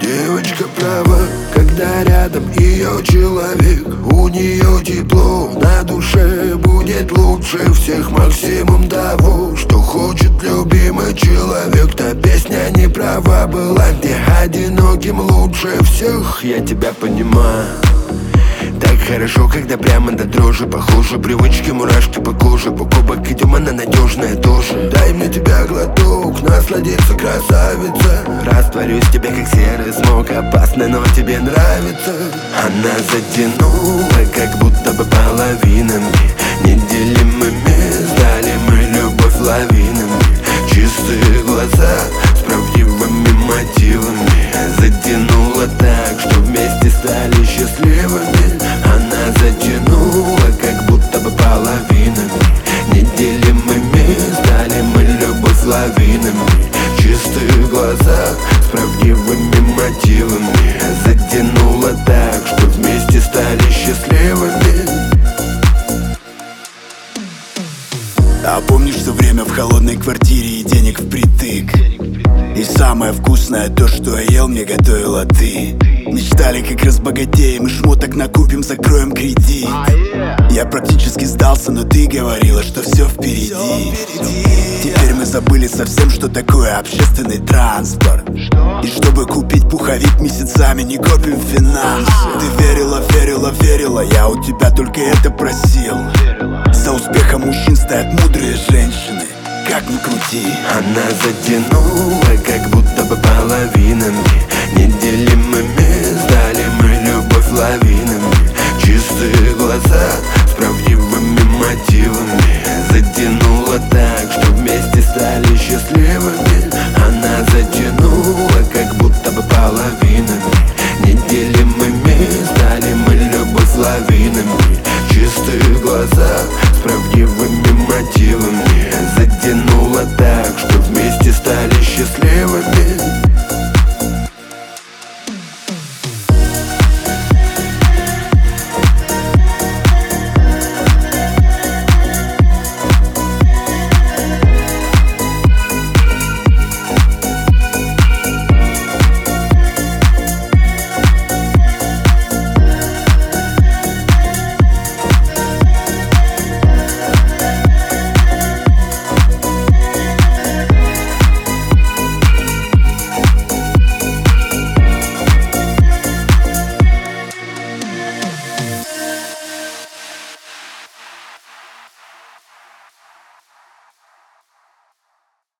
Девочка права, когда рядом ее человек. У нее тепло, на душе будет лучше всех. Максимум того, что хочет любимый человек. Та песня не права была, где одиноким лучше всех. Я тебя понимаю. Так хорошо, когда прямо до дрожи похоже. Привычки, мурашки по коже. Покупок идем, она надежная тоже. Дай мне тебя глоток, насладиться, красавица. Растворюсь в тебе, как серый смог. Опасно, но тебе нравится. Она затянула, как будто бы половинами. Неделимыми стали мы любовь лавинами. Чистые глаза с правдивыми мотивами. Затянула так, что вместе стали счастливыми. Она затянула, как будто бы половинами. Неделимыми стали мы любовь лавинами. Чистые глаза с правдивыми мотивами. Затянула так, что вместе стали счастливыми. А помнишь все время в холодной квартире и денег впритык? И самое вкусное то, что я ел, мне готовила ты. Мечтали, как разбогатеем и шмоток накупим, закроем кредит. Я практически сдался, но ты говорила, что все впереди. Теперь мы забыли совсем, что такое общественный транспорт. И чтобы купить пуховик, месяцами не копим финансы. Ты верила, верила, верила, я у тебя только это просил. За успехом мужчин стоят мудрые женщины, как ни крути. Она затянула, как будто бы половинами.